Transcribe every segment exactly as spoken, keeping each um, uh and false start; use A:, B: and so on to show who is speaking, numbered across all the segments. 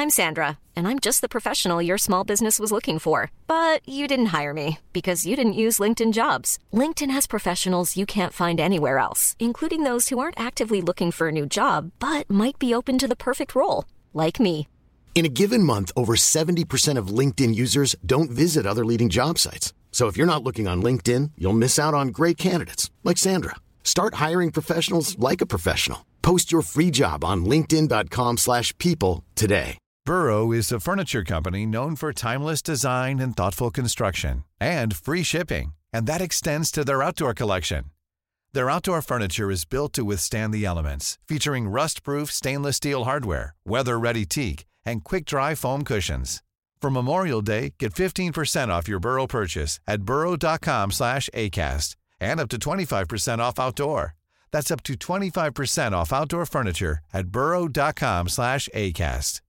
A: I'm Sandra, and I'm just the professional your small business was looking for. But you didn't hire me because you didn't use LinkedIn Jobs. LinkedIn has professionals you can't find anywhere else, including those who aren't actively looking for a new job, but might be open to the perfect role, like me.
B: In a given month, over seventy percent of LinkedIn users don't visit other leading job sites. So if you're not looking on LinkedIn, you'll miss out on great candidates like Sandra. Start hiring professionals like a professional. Post your free job on linkedin dot com slash people today.
C: Burrow is a furniture company known for timeless design and thoughtful construction and free shipping, and that extends to their outdoor collection. Their outdoor furniture is built to withstand the elements, featuring rust-proof stainless steel hardware, weather-ready teak, and quick-dry foam cushions. For Memorial Day, get fifteen percent off your Burrow purchase at burrow dot com slash acast and up to twenty-five percent off outdoor. That's up to twenty-five percent off outdoor furniture at burrow dot com slash acast.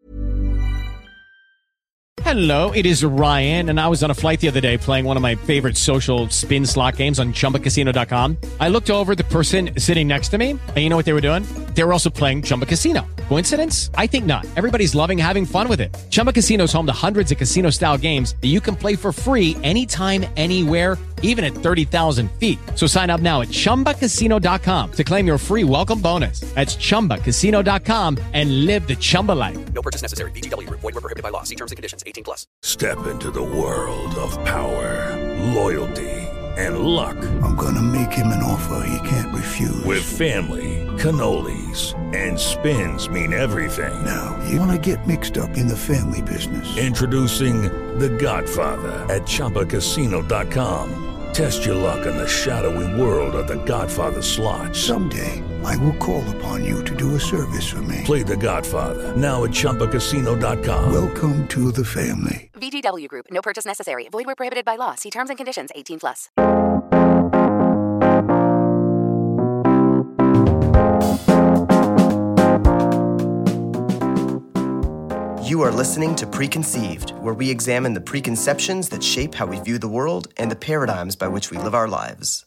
D: Hello, it is Ryan, and I was on a flight the other day playing one of my favorite social spin slot games on chumba casino dot com. I looked over at the person sitting next to me, and you know what they were doing? They were also playing Chumba Casino. Coincidence? I think not. Everybody's loving having fun with it. Chumba Casino is home to hundreds of casino-style games that you can play for free anytime, anywhere, even at thirty thousand feet. So sign up now at chumba casino dot com to claim your free welcome bonus. That's chumba casino dot com and live the Chumba life.
E: No purchase necessary. V G W. Void where prohibited by law. See terms and conditions. eighteen plus.
F: Step into the world of power, loyalty, and luck.
G: I'm gonna make him an offer he can't refuse.
F: With family, cannolis, and spins mean everything.
G: Now, you wanna get mixed up in the family business.
F: Introducing The Godfather at chumba casino dot com. Test your luck in the shadowy world of The Godfather slot.
G: Someday, I will call upon you to do a service for me.
F: Play The Godfather, now at chumba casino dot com.
G: Welcome to the family.
H: V G W Group. No purchase necessary. Void where prohibited by law. See terms and conditions. eighteen plus.
I: You are listening to Preconceived, where we examine the preconceptions that shape how we view the world and the paradigms by which we live our lives.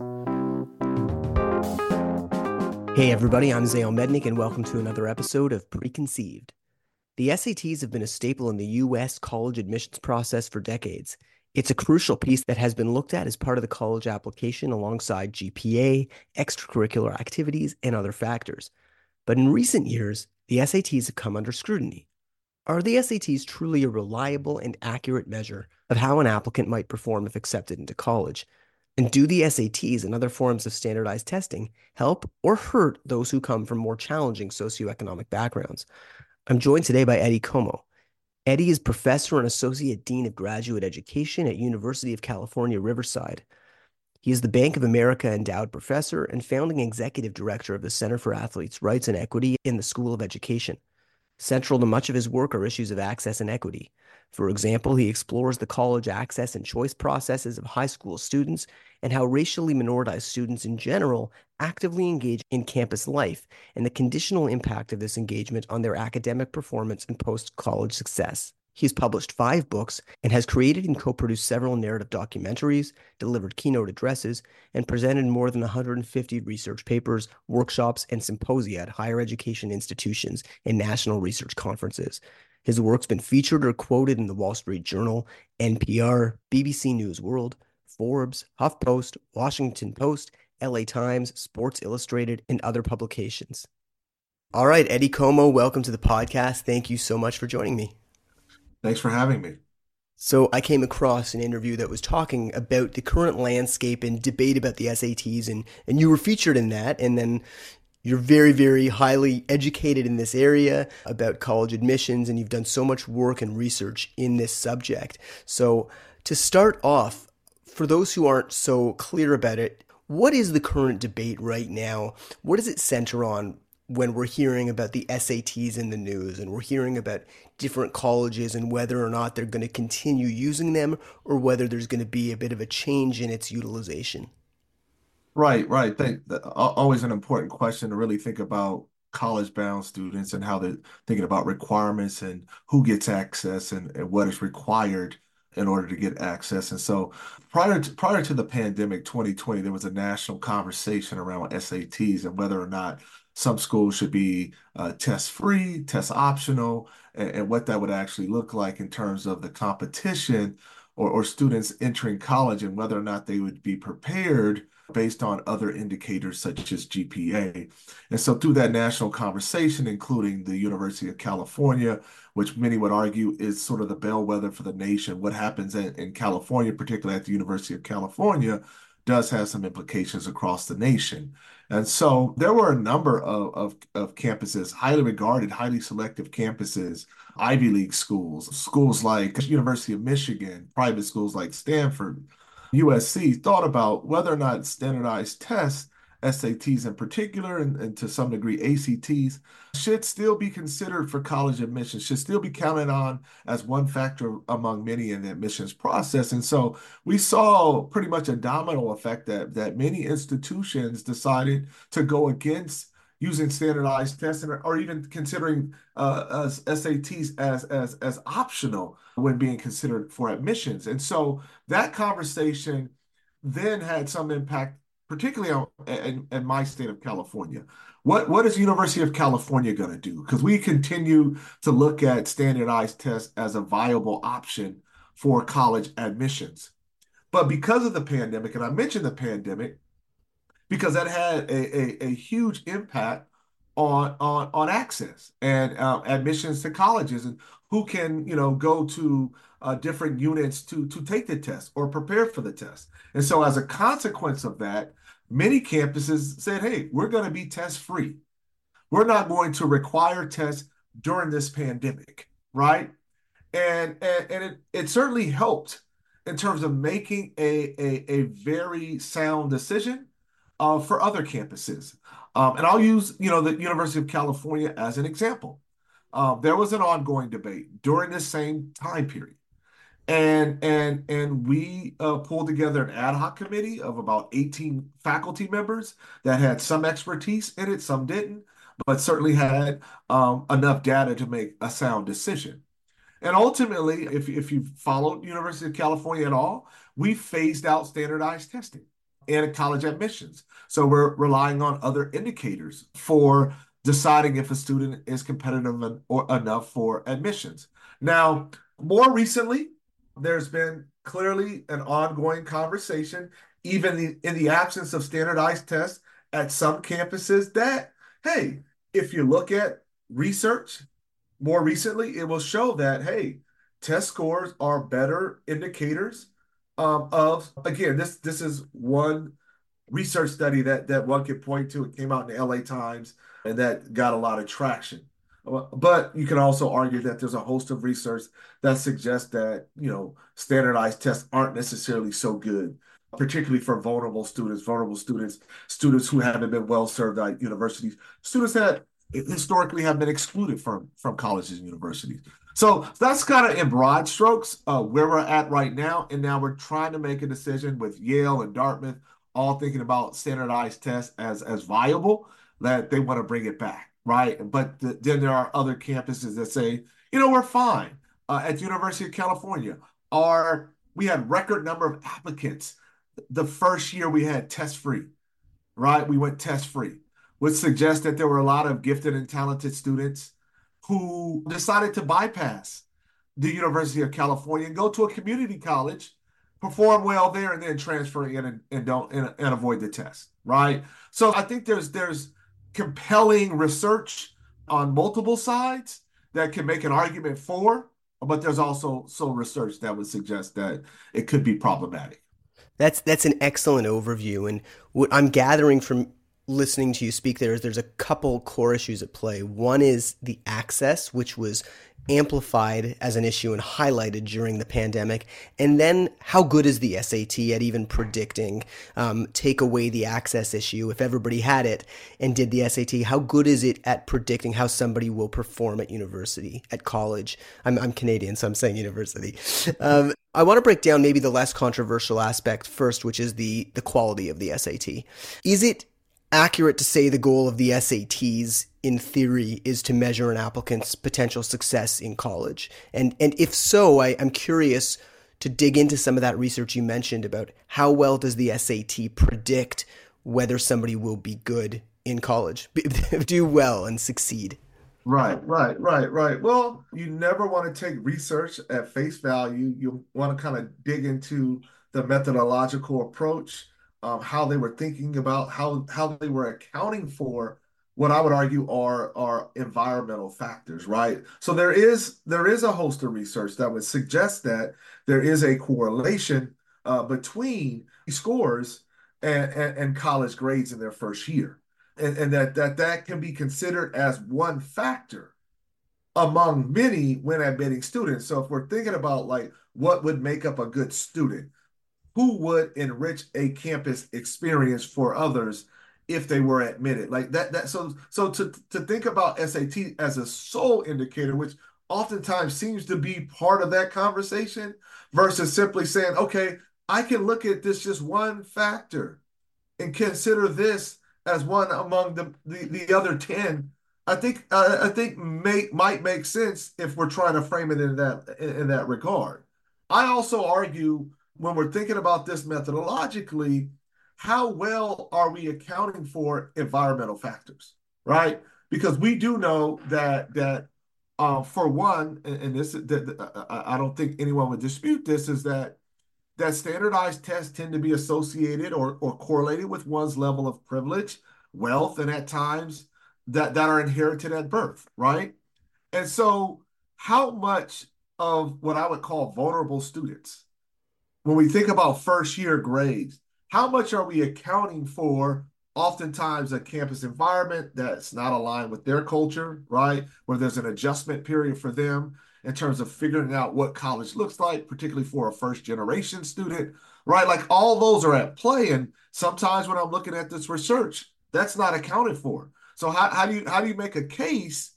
I: Hey everybody, I'm Zayo Mednick, and welcome to another episode of Preconceived. The S A Ts have been a staple in the U S college admissions process for decades. It's a crucial piece that has been looked at as part of the college application alongside G P A, extracurricular activities, and other factors. But in recent years, the S A Ts have come under scrutiny. Are the S A Ts truly a reliable and accurate measure of how an applicant might perform if accepted into college? And do the S A Ts and other forms of standardized testing help or hurt those who come from more challenging socioeconomic backgrounds? I'm joined today by Eddie Como. Eddie is professor and associate dean of graduate education at University of California, Riverside. He is the Bank of America endowed professor and founding executive director of the Center for Athletes' Rights and Equity in the School of Education. Central to much of his work are issues of access and equity. For example, he explores the college access and choice processes of high school students and how racially minoritized students in general actively engage in campus life and the conditional impact of this engagement on their academic performance and post-college success. He has published five books and has created and co-produced several narrative documentaries, delivered keynote addresses, and presented more than one hundred fifty research papers, workshops, and symposia at higher education institutions and national research conferences. His work's been featured or quoted in the Wall Street Journal, N P R, B B C News World, Forbes, HuffPost, Washington Post, L A Times, Sports Illustrated, and other publications. All right, Eddie Como, welcome to the podcast. Thank you so much for joining me.
J: Thanks for having me.
I: So I came across an interview that was talking about the current landscape and debate about the S A Ts, and, and you were featured in that, and then you're very, very highly educated in this area about college admissions, and you've done so much work and research in this subject. So to start off, for those who aren't so clear about it, what is the current debate right now? What does it center on when we're hearing about the S A Ts in the news and we're hearing about different colleges and whether or not they're going to continue using them or whether there's going to be a bit of a change in its utilization?
J: Right, right. Think that always an important question to really think about college-bound students and how they're thinking about requirements and who gets access and, and what is required in order to get access. And so prior to, prior to the pandemic, twenty twenty, there was a national conversation around S A Ts and whether or not Some schools should be uh, test-free, test optional, and, and what that would actually look like in terms of the competition or, or students entering college and whether or not they would be prepared based on other indicators such as G P A. And so through that national conversation, including the University of California, which many would argue is sort of the bellwether for the nation, what happens in, in California, particularly at the University of California, does have some implications across the nation. And so there were a number of, of, of campuses, highly regarded, highly selective campuses, Ivy League schools, schools like University of Michigan, private schools like Stanford, U S C, thought about whether or not standardized tests, S A Ts in particular, and, and to some degree A C Ts, should still be considered for college admissions, should still be counted on as one factor among many in the admissions process. And so we saw pretty much a domino effect that, that many institutions decided to go against using standardized tests or, or even considering uh, as S A Ts as, as, as optional when being considered for admissions. And so that conversation then had some impact, particularly on, in, in my state of California. What, what is University of California going to do? Because we continue to look at standardized tests as a viable option for college admissions. But because of the pandemic, and I mentioned the pandemic, because that had a, a, a huge impact on, on, on access and uh, admissions to colleges and who can, you know, go to uh, different units to, to take the test or prepare for the test. And so as a consequence of that, many campuses said, hey, we're going to be test-free. We're not going to require tests during this pandemic, right? And, and, and it, it certainly helped in terms of making a, a, a very sound decision Uh, for other campuses. Um, and I'll use, you know, the University of California as an example. Uh, there was an ongoing debate during this same time period. And, and, and we uh, pulled together an ad hoc committee of about eighteen faculty members that had some expertise in it, some didn't, but certainly had um, enough data to make a sound decision. And ultimately, if, if you followed University of California at all, we phased out standardized testing and college admissions. So we're relying on other indicators for deciding if a student is competitive en- or enough for admissions. Now, more recently, there's been clearly an ongoing conversation, even the, in the absence of standardized tests at some campuses, that, hey, if you look at research more recently, it will show that, hey, test scores are better indicators Um, of, again, this this is one research study that, that one could point to. It came out in the L A Times, and that got a lot of traction. But you can also argue that there's a host of research that suggests that, you know, standardized tests aren't necessarily so good, particularly for vulnerable students, vulnerable students, students who haven't been well served at universities, students that historically have been excluded from, from colleges and universities. So that's kind of in broad strokes uh, where we're at right now. And now we're trying to make a decision with Yale and Dartmouth, all thinking about standardized tests as, as viable, that they want to bring it back, right? But th- then there are other campuses that say, you know, we're fine. Uh, at the University of California, our, we had record number of applicants. The first year we had test-free, right? We went test-free, which suggests that there were a lot of gifted and talented students who decided to bypass the University of California and go to a community college, perform well there, and then transfer in and, and don't and, and avoid the test, right? So I think there's there's compelling research on multiple sides that can make an argument for, but there's also so research that would suggest that it could be problematic.
I: That's that's an excellent overview, and what I'm gathering from listening to you speak there is there's a couple core issues at play. One is the access, which was amplified as an issue and highlighted during the pandemic. And then how good is the S A T at even predicting, um, take away the access issue. If everybody had it and did the S A T, how good is it at predicting how somebody will perform at university, at college? I'm, I'm Canadian, so I'm saying university. Um, I want to break down maybe the less controversial aspect first, which is the, the quality of the S A T. Is it accurate to say the goal of the S A Ts in theory is to measure an applicant's potential success in college? And and if so, I, I'm curious to dig into some of that research you mentioned about how well does the S A T predict whether somebody will be good in college, do well and succeed?
J: Right, right, right, right. Well, you never want to take research at face value. You want to kind of dig into the methodological approach, um, how they were thinking about how how they were accounting for what I would argue are are environmental factors, right? So there is there is a host of research that would suggest that there is a correlation uh, between scores and, and, and college grades in their first year. And, and that, that that can be considered as one factor among many when admitting students. So if we're thinking about like what would make up a good student, who would enrich a campus experience for others if they were admitted, like that that so so to to think about S A T as a sole indicator, which oftentimes seems to be part of that conversation, versus simply saying, okay, I can look at this just one factor and consider this as one among the the, the other ten. I think uh, I think may, might make sense if we're trying to frame it in that in, in that regard. I also argue when we're thinking about this methodologically, how well are we accounting for environmental factors, right? Because we do know that that uh, for one, and, and this that, I don't think anyone would dispute this, is that that standardized tests tend to be associated or, or correlated with one's level of privilege, wealth, and at times that, that are inherited at birth, right? And so how much of what I would call vulnerable students, when we think about first year grades, how much are we accounting for oftentimes a campus environment that's not aligned with their culture, right? Where there's an adjustment period for them in terms of figuring out what college looks like, particularly for a first generation student, right? Like all those are at play. And sometimes when I'm looking at this research, that's not accounted for. So how, how do you how do you make a case,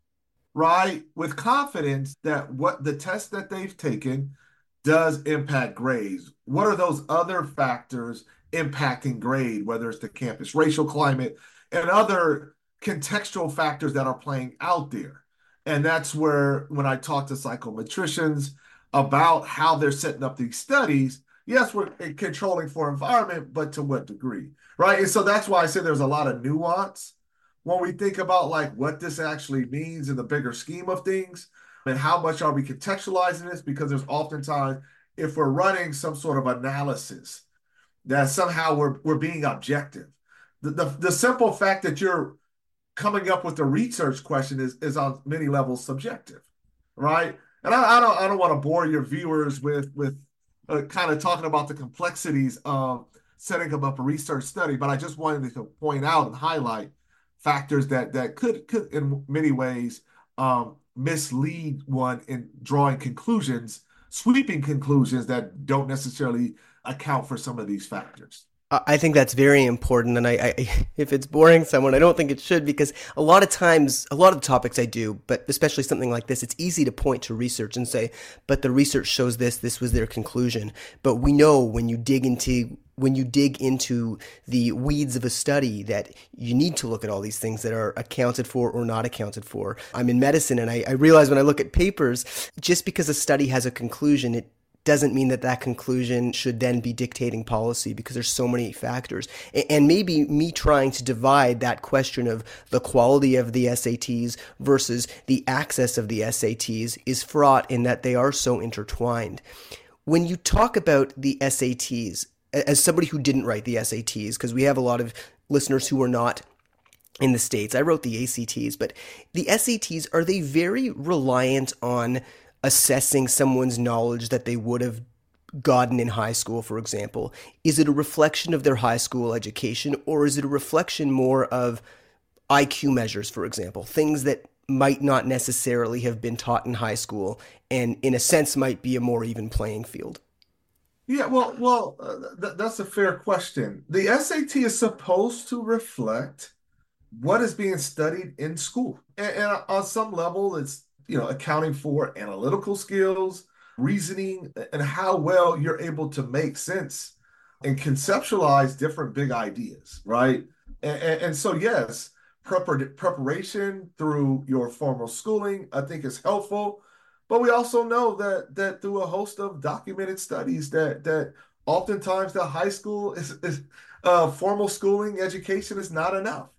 J: right, with confidence that what the test that they've taken does impact grades? What are those other factors impacting grade, whether it's the campus racial climate and other contextual factors that are playing out there? And that's where, when I talk to psychometricians about how they're setting up these studies, yes, we're controlling for environment, but to what degree, right? And so that's why I say there's a lot of nuance when we think about like what this actually means in the bigger scheme of things. And how much are we contextualizing this? Because there's oftentimes, if we're running some sort of analysis, that somehow we're we're being objective. The, the, the simple fact that you're coming up with the research question is, is on many levels subjective, right? And I, I don't I don't want to bore your viewers with, with uh, kind of talking about the complexities of setting up a research study, but I just wanted to point out and highlight factors that, that could, could in many ways, um, mislead one in drawing conclusions, sweeping conclusions that don't necessarily account for some of these factors.
I: I think that's very important, and I, I, if it's boring someone, I don't think it should, because a lot of times, a lot of the topics I do, but especially something like this, it's easy to point to research and say, but the research shows this, this was their conclusion. But we know when you dig into when you dig into the weeds of a study that you need to look at all these things that are accounted for or not accounted for. I'm in medicine, and I, I realize when I look at papers, just because a study has a conclusion, it doesn't mean that that conclusion should then be dictating policy, because there's so many factors. And maybe me trying to divide that question of the quality of the S A Ts versus the access of the S A Ts is fraught in that they are so intertwined. When you talk about the S A Ts, as somebody who didn't write the S A Ts, because we have a lot of listeners who are not in the States, I wrote the A C Ts, but the S A Ts, are they very reliant on assessing someone's knowledge that they would have gotten in high school, for example? Is it a reflection of their high school education, or is it a reflection more of I Q measures, for example, things that might not necessarily have been taught in high school and in a sense might be a more even playing field?
J: Yeah, well, well, uh, th- that's a fair question. The S A T is supposed to reflect what is being studied in school. And, and on some level, it's, you know, accounting for analytical skills, reasoning, and how well you're able to make sense and conceptualize different big ideas, right? And, and, and so, yes, prepar- preparation through your formal schooling, I think, is helpful. But we also know that that through a host of documented studies that that oftentimes the high school is, is uh, formal schooling education is not enough.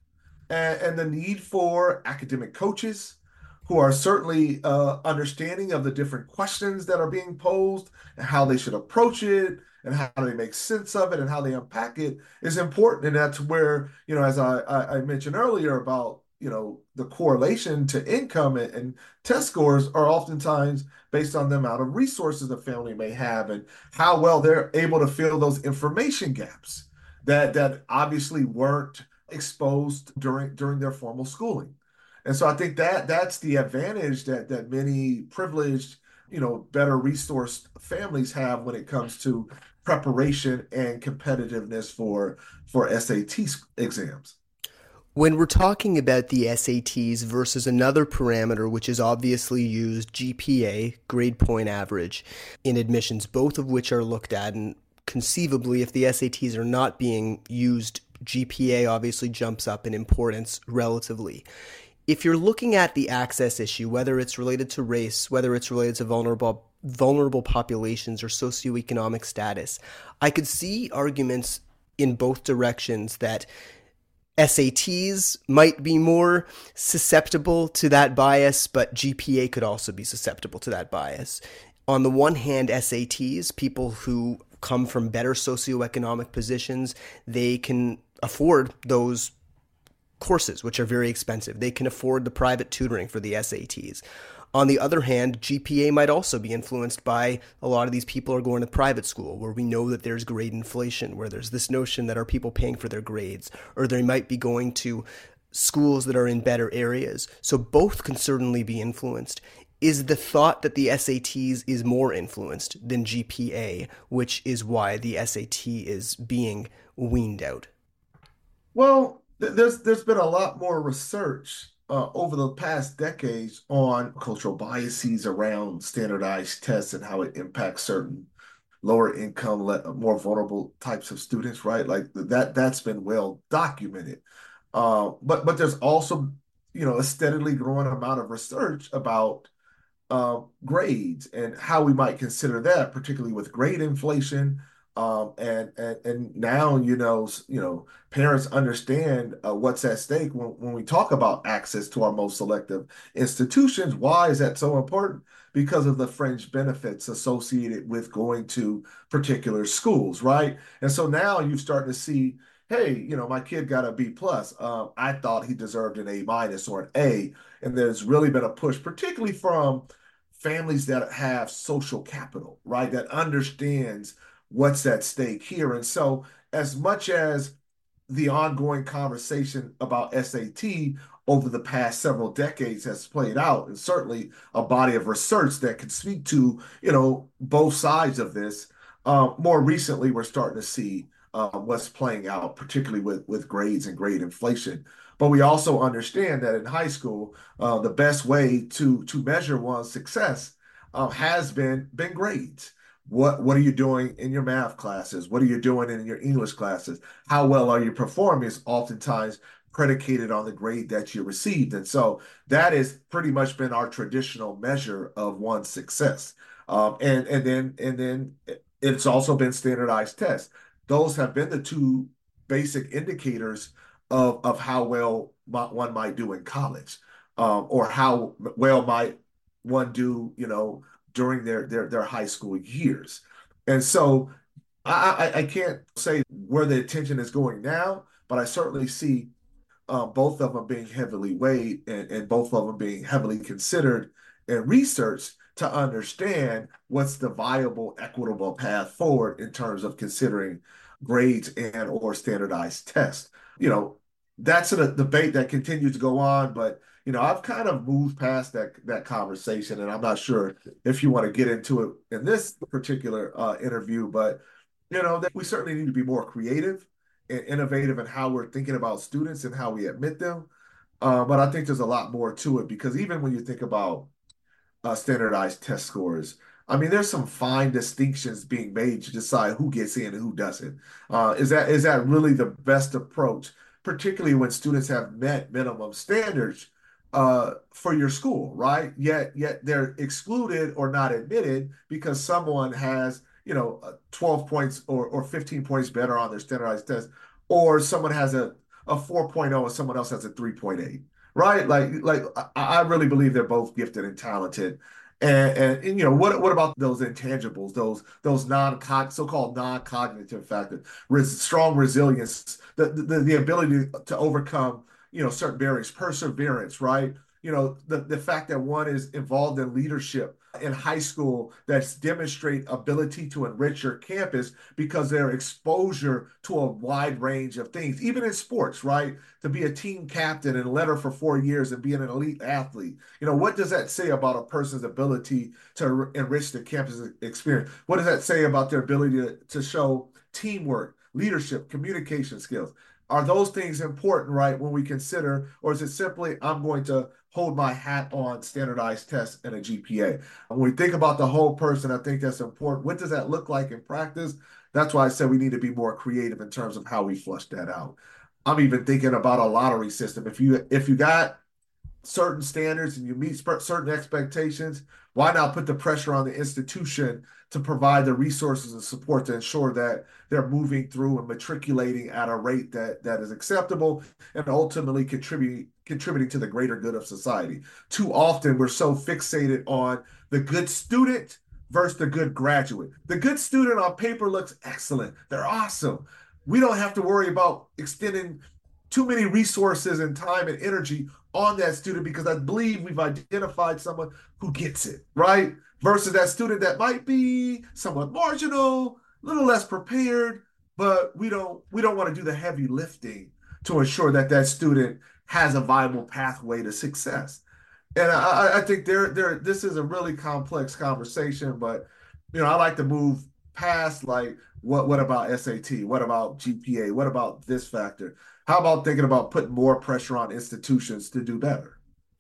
J: and, and the need for academic coaches who are certainly uh, understanding of the different questions that are being posed and how they should approach it and how they make sense of it and how they unpack it is important. And that's where, you know, as I, I, I mentioned earlier about, you know, the correlation to income and, and test scores are oftentimes based on the amount of resources the family may have and how well they're able to fill those information gaps that that obviously weren't exposed during during their formal schooling. And so I think that that's the advantage that that many privileged, you know, better resourced families have when it comes to preparation and competitiveness for for S A T exams.
I: When we're talking about the S A Ts versus another parameter which is obviously used, G P A, grade point average, in admissions, both of which are looked at, and conceivably if the S A Ts are not being used, G P A obviously jumps up in importance relatively. If you're looking at the access issue, whether it's related to race, whether it's related to vulnerable vulnerable populations or socioeconomic status, I could see arguments in both directions that S A Ts might be more susceptible to that bias, but G P A could also be susceptible to that bias. On the one hand, S A Ts, people who come from better socioeconomic positions, they can afford those courses, which are very expensive. They can afford the private tutoring for the S A Ts. On the other hand, G P A might also be influenced by a lot of these people are going to private school where we know that there's grade inflation, where there's this notion that are people paying for their grades, or they might be going to schools that are in better areas. So both can certainly be influenced. Is the thought that the S A Ts is more influenced than G P A, which is why the S A T is being weaned out?
J: Well, th- there's there's been a lot more research uh, over the past decades on cultural biases around standardized tests and how it impacts certain lower income, le- more vulnerable types of students, right? Like that that's been well documented. Uh, but but there's also, you know, a steadily growing amount of research about uh, grades and how we might consider that, particularly with grade inflation. Um, and, and and now, you know, you know, parents understand uh, what's at stake when, when we talk about access to our most selective institutions. Why is that so important? Because of the fringe benefits associated with going to particular schools, right? And so now you're starting to see, hey, you know, my kid got a B plus. Um, I thought he deserved an A minus or an A. And there's really been a push, particularly from families that have social capital, right? That understands what's at stake here. And so as much as the ongoing conversation about S A T over the past several decades has played out, and certainly a body of research that could speak to, you know, both sides of this, uh, more recently, we're starting to see uh, what's playing out, particularly with, with grades and grade inflation. But we also understand that in high school, uh, the best way to, to measure one's success uh, has been, been grades. What what are you doing in your math classes? What are you doing in your English classes? How well are you performing is oftentimes predicated on the grade that you received. And so that has pretty much been our traditional measure of one's success. Um, and and then and then it's also been standardized tests. Those have been the two basic indicators of, of how well one might do in college, um, or how well might one do, you know, during their, their, their high school years. And so I, I, I can't say where the attention is going now, but I certainly see uh, both of them being heavily weighed and, and both of them being heavily considered and researched to understand what's the viable, equitable path forward in terms of considering grades and or standardized tests. You know, that's a debate that continues to go on, but you know, I've kind of moved past that that conversation, and I'm not sure if you want to get into it in this particular uh, interview, but you know, that we certainly need to be more creative and innovative in how we're thinking about students and how we admit them. Uh, but I think there's a lot more to it because even when you think about uh, standardized test scores, I mean, there's some fine distinctions being made to decide who gets in and who doesn't. Uh, is that is that really the best approach, particularly when students have met minimum standards uh, for your school, right? Yet, yet they're excluded or not admitted because someone has, you know, twelve points or, or fifteen points better on their standardized test, or someone has a, a four point oh and someone else has a three point eight, right? Like, like I, I really believe they're both gifted and talented. And, and, and you know, what what about those intangibles, those those non so-called non-cognitive factors, res, strong resilience, the, the the ability to overcome, you know, certain barriers, perseverance, right? You know, the, the fact that one is involved in leadership in high school that's demonstrate ability to enrich your campus because their exposure to a wide range of things, even in sports, right? To be a team captain and leader for four years and being an elite athlete. You know, what does that say about a person's ability to enrich the campus experience? What does that say about their ability to, to show teamwork, leadership, communication skills? Are those things important, right, when we consider, or is it simply I'm going to hold my hat on standardized tests and a G P A? When we think about the whole person, I think that's important. What does that look like in practice? That's why I said we need to be more creative in terms of how we flush that out. I'm even thinking about a lottery system. If you if you got certain standards and you meet certain expectations, why not put the pressure on the institution to provide the resources and support to ensure that they're moving through and matriculating at a rate that, that is acceptable and ultimately contribute, contributing to the greater good of society. Too often, we're so fixated on the good student versus the good graduate. The good student on paper looks excellent. They're awesome. We don't have to worry about extending too many resources and time and energy on that student because I believe we've identified someone who gets it, right? Versus that student that might be somewhat marginal, a little less prepared, but we don't we don't want to do the heavy lifting to ensure that that student has a viable pathway to success. And I, I think there there this is a really complex conversation, but you know, I like to move past like what what about S A T? What about G P A? What about this factor? How about thinking about putting more pressure on institutions to do better?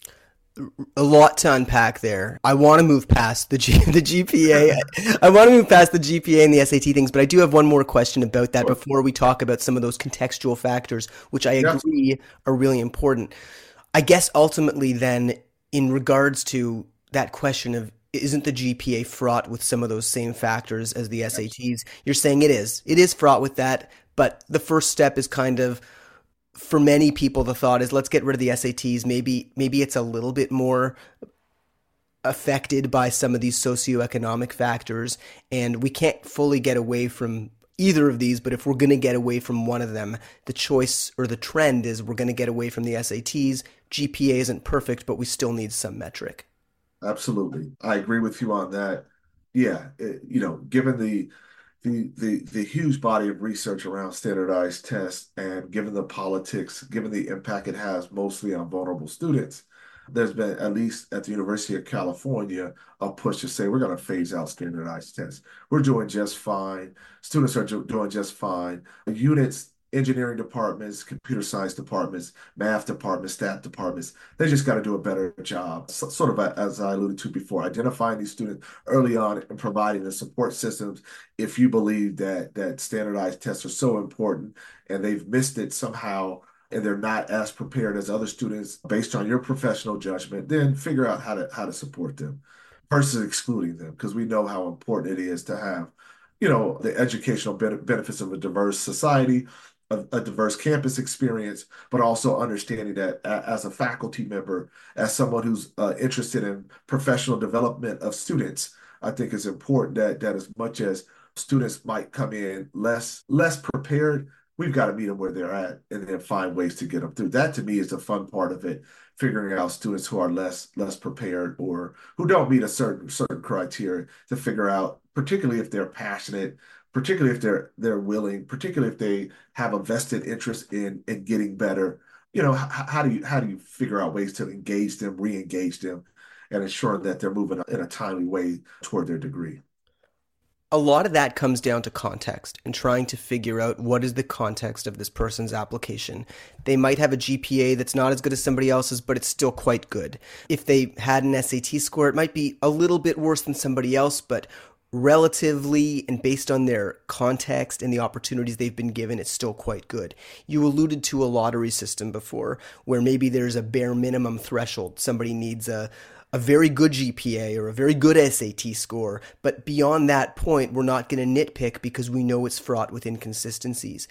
I: A lot to unpack there. I want to move past the G, the G P A. I want to move past the G P A and the S A T things, but I do have one more question about that sure. before we talk about some of those contextual factors, which I agree yes. are really important. I guess ultimately then, in regards to that question of isn't the G P A fraught with some of those same factors as the S A Ts? You're saying it is. It is fraught with that, but the first step is kind of, for many people, the thought is let's get rid of the S A Ts. Maybe maybe it's a little bit more affected by some of these socioeconomic factors, and we can't fully get away from either of these, but if we're going to get away from one of them, the choice or the trend is we're going to get away from the S A Ts. G P A isn't perfect, but we still need some metric.
J: Absolutely. I agree with you on that. Yeah, it, you know, given the The, the the huge body of research around standardized tests and given the politics, given the impact it has mostly on vulnerable students, there's been, at least at the University of California, a push to say we're going to phase out standardized tests. We're doing just fine. Students are doing just fine. Units, engineering departments, computer science departments, math departments, stat departments, they just got to do a better job. So, sort of as I alluded to before, identifying these students early on and providing the support systems if you believe that that standardized tests are so important and they've missed it somehow and they're not as prepared as other students based on your professional judgment, then figure out how to how to support them versus excluding them, because we know how important it is to have, you know, the educational benefits of a diverse society, A, a diverse campus experience, but also understanding that as a faculty member, as someone who's uh, interested in professional development of students, I think it's important that that as much as students might come in less less prepared, we've got to meet them where they're at and then find ways to get them through. That to me is the fun part of it, figuring out students who are less less prepared or who don't meet a certain certain criteria to figure out, particularly if they're passionate, particularly if they're they're willing, particularly if they have a vested interest in in getting better. You know, how, how do you how do you figure out ways to engage them, re-engage them, and ensure that they're moving in a timely way toward their degree?
I: A lot of that comes down to context and trying to figure out what is the context of this person's application. They might have a G P A that's not as good as somebody else's, but it's still quite good. If they had an S A T score, it might be a little bit worse than somebody else, but relatively and based on their context and the opportunities they've been given, it's still quite good. You alluded to a lottery system before where maybe there's a bare minimum threshold. Somebody needs a a very good G P A or a very good S A T score, but beyond that point, we're not going to nitpick because we know it's fraught with inconsistencies.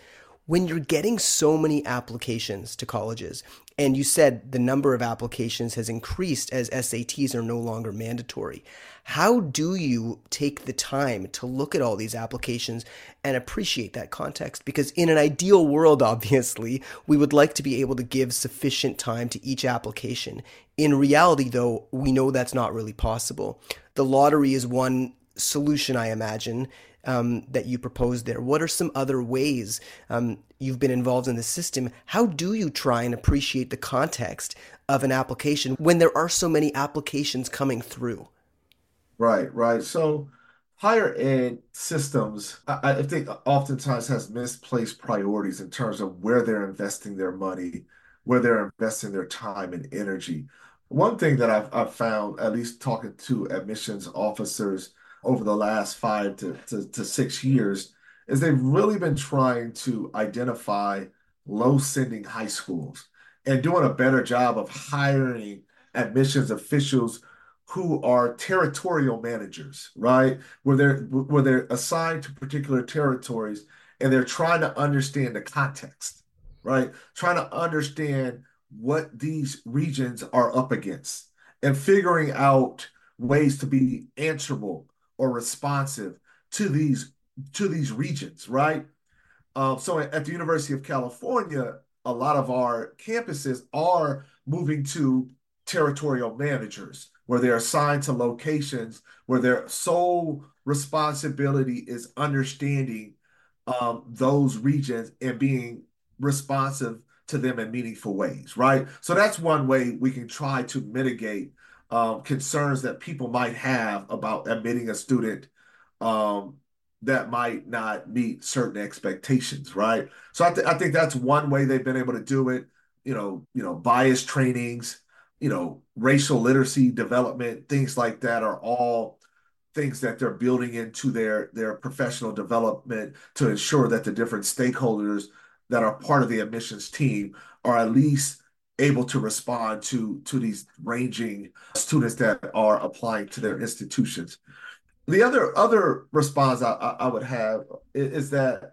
I: When you're getting so many applications to colleges, and you said the number of applications has increased as S A Ts are no longer mandatory, how do you take the time to look at all these applications and appreciate that context? Because in an ideal world, obviously, we would like to be able to give sufficient time to each application. In reality, though, we know that's not really possible. The lottery is one solution, I imagine, um, that you propose there. What are some other ways um, you've been involved in the system? How do you try and appreciate the context of an application when there are so many applications coming through?
J: Right, right. So higher ed systems, I, I think oftentimes has misplaced priorities in terms of where they're investing their money, where they're investing their time and energy. One thing that I've, I've found, at least talking to admissions officers over the last five to, to, to six years, is they've really been trying to identify low-sending high schools and doing a better job of hiring admissions officials who are territorial managers, right? Where they're where they're assigned to particular territories and they're trying to understand the context, right? Trying to understand what these regions are up against and figuring out ways to be answerable or responsive to these to these regions, right? Um, so at the University of California, a lot of our campuses are moving to territorial managers, where they're assigned to locations where their sole responsibility is understanding um, those regions and being responsive to them in meaningful ways, right? So that's one way we can try to mitigate um, concerns that people might have about admitting a student um, that might not meet certain expectations, right? So I, th- I think that's one way they've been able to do it. You know, you know, bias trainings, you know, racial literacy development, things like that are all things that they're building into their, their professional development to ensure that the different stakeholders that are part of the admissions team are at least able to respond to, to these ranging students that are applying to their institutions. The other other response I, I would have is, is that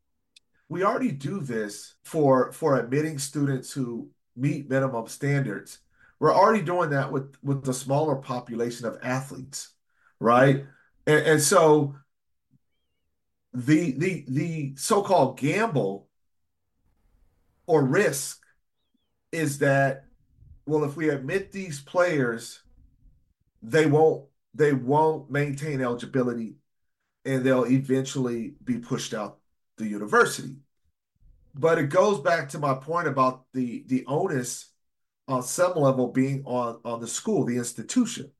J: we already do this for, for admitting students who meet minimum standards. We're already doing that with, with the smaller population of athletes, right? And, and so the, the, the so-called gamble or risk is that, well, if we admit these players, they won't they won't maintain eligibility and they'll eventually be pushed out the university. But it goes back to my point about the, the onus on some level being on, on the school, the institution.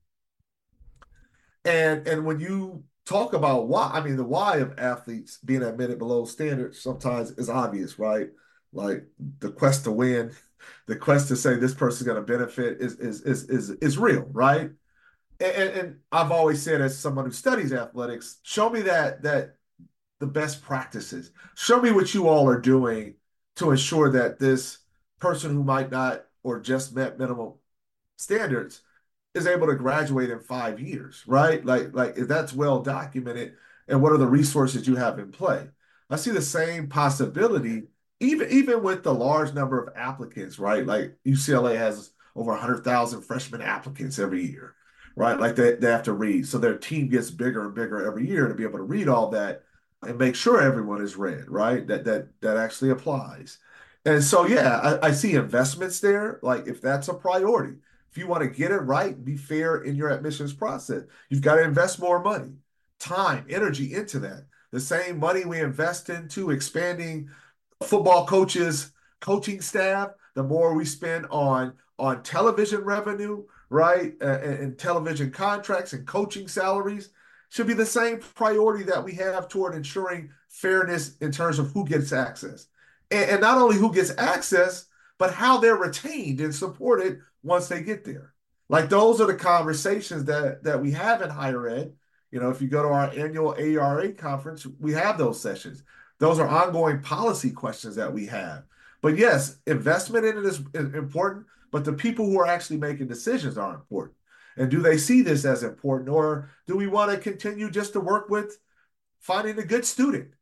J: And, and when you talk about why, I mean, the why of athletes being admitted below standards sometimes is obvious, right? Like the quest to win, the quest to say this person's going to benefit is, is, is, is, is real, right? And, and I've always said, as someone who studies athletics, show me that that the best practices. Show me what you all are doing to ensure that this person who might not or just met minimum standards is able to graduate in five years, right? Like, like if that's well documented, and what are the resources you have in play? I see the same possibility, even even with the large number of applicants, right? Like U C L A has over one hundred thousand freshman applicants every year. Right, like they, they have to read. So their team gets bigger and bigger every year to be able to read all that and make sure everyone is read, right? That that that actually applies. And so, yeah, I, I see investments there. Like if that's a priority, if you want to get it right, be fair in your admissions process, you've got to invest more money, time, energy into that. The same money we invest into expanding football coaches, coaching staff, the more we spend on, on television revenue, right? Uh, and, and television contracts and coaching salaries should be the same priority that we have toward ensuring fairness in terms of who gets access. And, and not only who gets access, but how they're retained and supported once they get there. Like those are the conversations that, that we have in higher ed. You know, if you go to our annual A R A conference, we have those sessions. Those are ongoing policy questions that we have. But yes, investment in it is important, but the people who are actually making decisions are important. And do they see this as important? Or do we want to continue just to work with finding a good student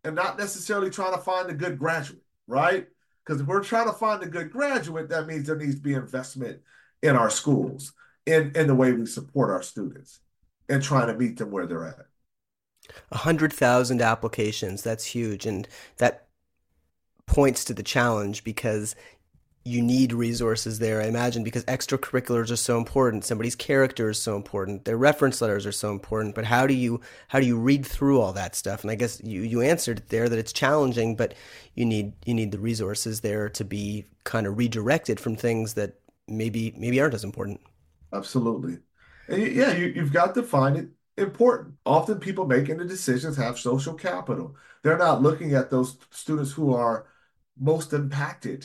J: and not necessarily trying to find a good graduate, right? Because if we're trying to find a good graduate, that means there needs to be investment in our schools, in, in the way we support our students and trying to meet them where they're at.
I: A hundred thousand applications, that's huge. And that points to the challenge because you need resources there, I imagine, because extracurriculars are so important. Somebody's character is so important. Their reference letters are so important. But how do you how do you read through all that stuff? And I guess you, you answered it there that it's challenging, but you need you need the resources there to be kind of redirected from things that maybe maybe aren't as important.
J: Absolutely. And yeah, you, you've got to find it important. Often people making the decisions have social capital. They're not looking at those students who are most impacted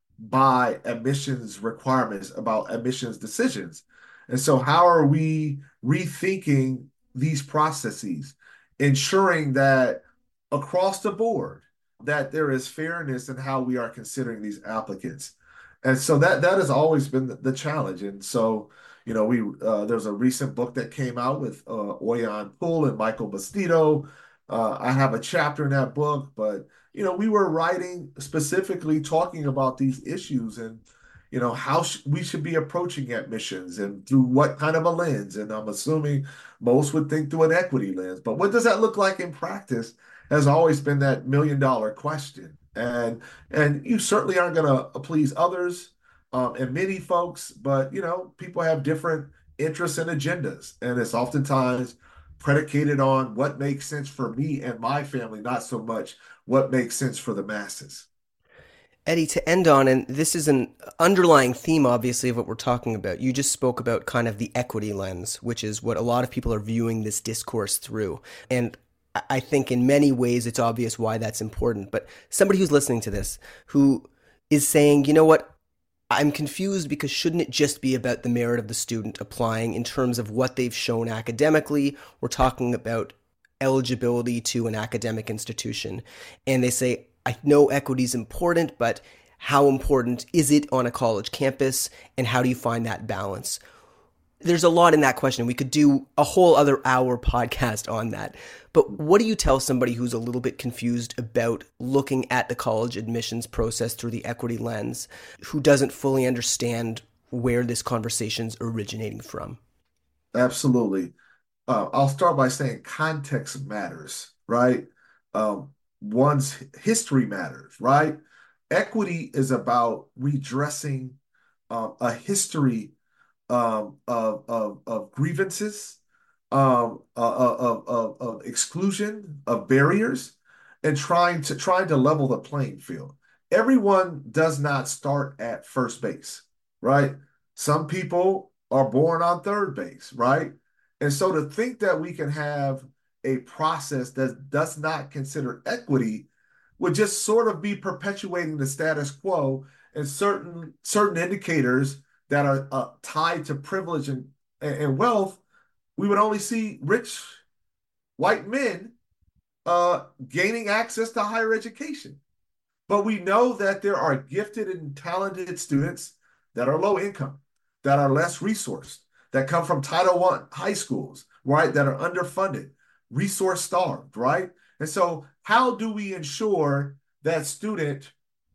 J: by admissions requirements, about admissions decisions. And so how are we rethinking these processes, ensuring that across the board, that there is fairness in how we are considering these applicants? And so that that has always been the, the challenge. And so, you know, we uh, there's a recent book that came out with uh, Oyan Poole and Michael Bastido. Uh, I have a chapter in that book, but you know, we were writing specifically talking about these issues and, you know, how sh we should be approaching admissions and through what kind of a lens. And I'm assuming most would think through an equity lens. But what does that look like in practice has always been that million dollar question. And and you certainly aren't going to please others um, and many folks, but, you know, people have different interests and agendas. And it's oftentimes predicated on what makes sense for me and my family, not so much what makes sense for the masses.
I: Eddie, to end on, and this is an underlying theme, obviously, of what we're talking about. You just spoke about kind of the equity lens, which is what a lot of people are viewing this discourse through. And I think in many ways it's obvious why that's important. But somebody who's listening to this, who is saying, you know what, I'm confused because shouldn't it just be about the merit of the student applying in terms of what they've shown academically? We're talking about eligibility to an academic institution. And they say, I know equity is important, but how important is it on a college campus? And how do you find that balance? There's a lot in that question. We could do a whole other hour podcast on that. But what do you tell somebody who's a little bit confused about looking at the college admissions process through the equity lens, who doesn't fully understand where this conversation's originating from?
J: Absolutely. Uh, I'll start by saying context matters, right? Um, one's history matters, right? Equity is about redressing um, a history um, of, of, of grievances, um, of, of, of exclusion, of barriers, and trying to trying to level the playing field. Everyone does not start at first base, right? Some people are born on third base, right? And so to think that we can have a process that does not consider equity would just sort of be perpetuating the status quo, and certain certain indicators that are uh, tied to privilege and, and wealth. We would only see rich white men uh, gaining access to higher education. But we know that there are gifted and talented students that are low income, that are less resourced, that come from Title One high schools, right, that are underfunded, resource starved, right? And so how do we ensure that student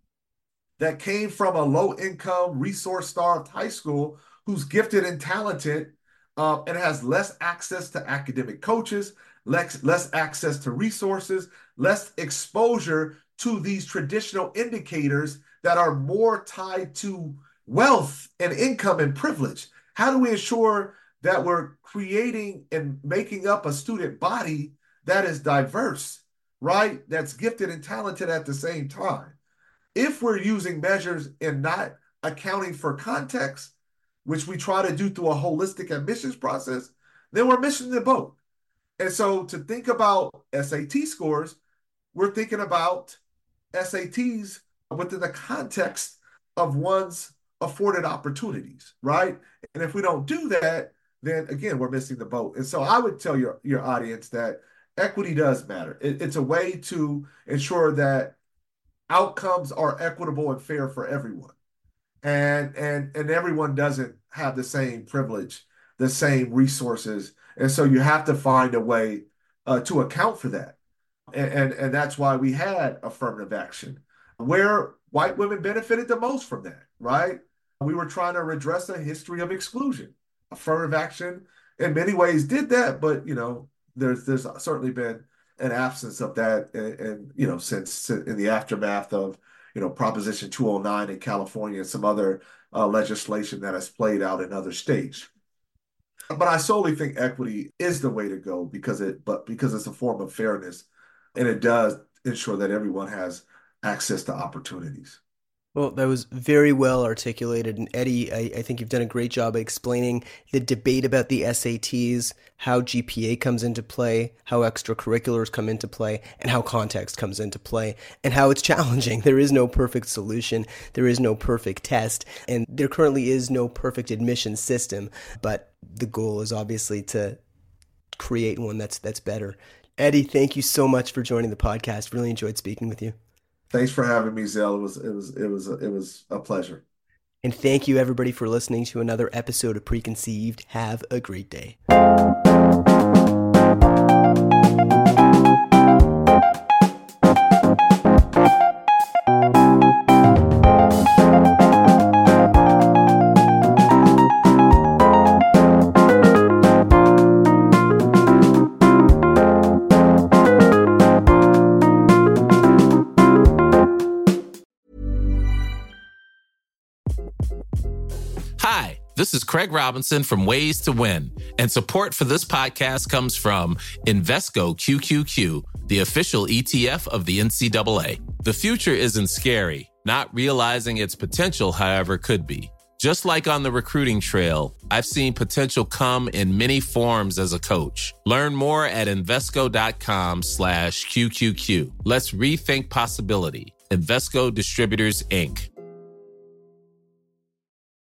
J: that came from a low income, resource starved high school who's gifted and talented um, and has less access to academic coaches, less, less access to resources, less exposure to these traditional indicators that are more tied to wealth and income and privilege? How do we ensure that we're creating and making up a student body that is diverse, right? That's gifted and talented at the same time? If we're using measures and not accounting for context, which we try to do through a holistic admissions process, then we're missing the boat. And so to think about S A T scores, we're thinking about S A Ts within the context of one's afforded opportunities, right? And if we don't do that, then again, we're missing the boat. And so I would tell your, your audience that equity does matter. It, it's a way to ensure that outcomes are equitable and fair for everyone. And, and, and everyone doesn't have the same privilege, the same resources. And so you have to find a way uh, to account for that. and, and, and that's why we had affirmative action, where white women benefited the most from that, right? We were trying to redress a history of exclusion. Affirmative action in many ways did that, but, you know, there's there's certainly been an absence of that, and, and you know, since in the aftermath of, you know, Proposition two oh nine in California and some other uh, legislation that has played out in other states. But I solely think equity is the way to go because it, but because it's a form of fairness, and it does ensure that everyone has access to opportunities.
I: Well, that was very well articulated. And Eddie, I, I think you've done a great job of explaining the debate about the S A Ts, how G P A comes into play, how extracurriculars come into play, and how context comes into play, and how it's challenging. There is no perfect solution. There is no perfect test. And there currently is no perfect admission system. But the goal is obviously to create one that's that's better. Eddie, thank you so much for joining the podcast. Really enjoyed speaking with you.
J: Thanks for having me, Zell. It was it was it was it was a pleasure.
I: And thank you everybody for listening to another episode of Preconceived. Have a great day.
K: Hi, this is Craig Robinson from Ways to Win, and support for this podcast comes from Invesco Q Q Q, the official E T F of the N C double A. The future isn't scary. Not realizing its potential, however, could be. Just like on the recruiting trail, I've seen potential come in many forms as a coach. Learn more at Invesco.com slash QQQ. Let's rethink possibility. Invesco Distributors, Incorporated.